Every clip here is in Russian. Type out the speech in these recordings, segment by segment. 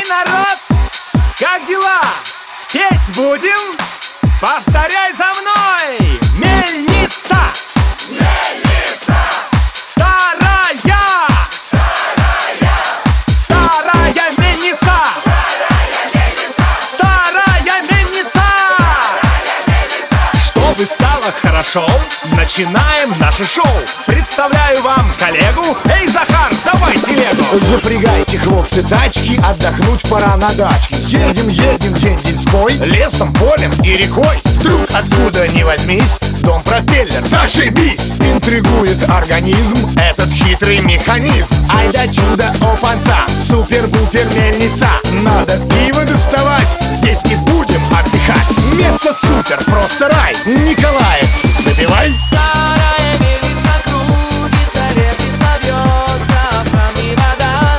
народ, как дела? Петь будем? Повторяй за мной! Мельница! Мельница! Старая! Старая мельница! Старая мельница! Чтобы стало хорошо, начинаем наше шоу. Представляю вам коллегу. Эй, Захар, давай телегу! Запрягайте, хлопцы, тачки, отдохнуть пора на дачке. Едем, едем день-деньской, лесом, полем и рекой. Вдруг откуда ни возьмись, дом-пропеллер, зашибись! Интригует организм этот хитрый механизм. Ай да чудо, опанца, супер-бупер мельница. Надо пиво доставать, здесь не будем отдыхать. Место супер, просто рай, Николаев, забивай! Старая мельница крутится, вертится, бьется в кране вода.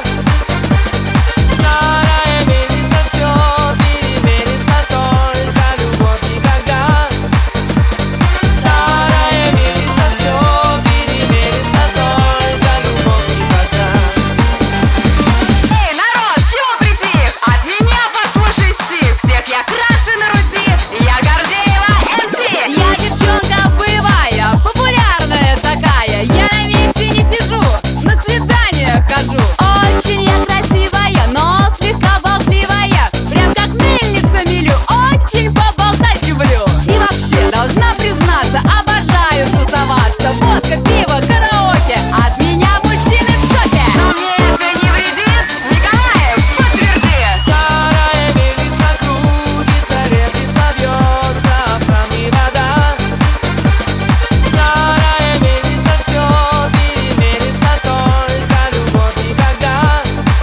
Старая мельница все перемелится, только любовь никогда. Старая мельница все перемелится, только любовь никогда. Эй, народ, чего притих? От меня послушай стих. Всех я краше на Руси, я Гордеева МС. Я девчонка боевая, популярная такая. Я на месте не сижу, на свиданиях хожу. Очень я красивая, но слегка болтливая. Прям как мельница мелю, очень поболтать люблю. И вообще, должна признаться, обожаю тусоваться. Водка, пиво, караоке, от меня мужчины в шоке. Но мне это не вредит, Николаев, подтверди. Старая мельница крутится, вертится, бьется в кране вода. Старая мельница все перемелится, только любовь никогда.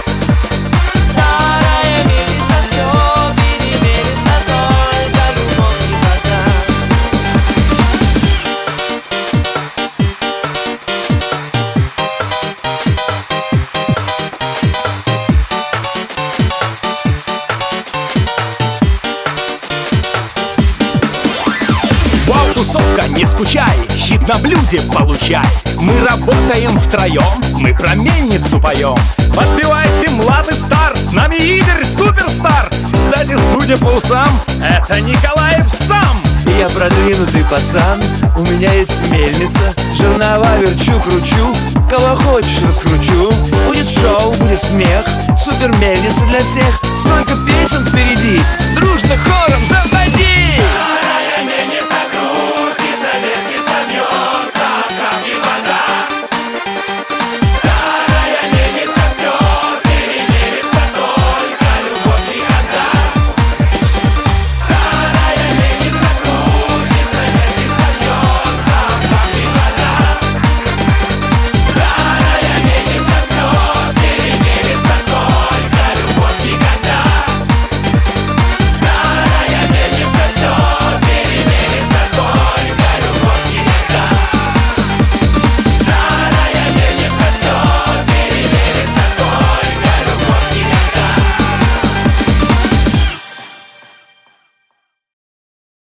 Старая мельница все перемелится, только любовь никогда. Вау, тусовка, не скучай, хит на блюде получай. Мы работаем втроем, мы про мельницу поем. Подпевайте, млад и стар, с нами Игорь Суперстар. Кстати, судя по усам, это Николаев сам. Я продвинутый пацан, у меня есть мельница. Жернова верчу, кручу, кого хочешь раскручу. Будет шоу, будет смех, супер мельница для всех. Столько песен впереди, дружно хором запусти.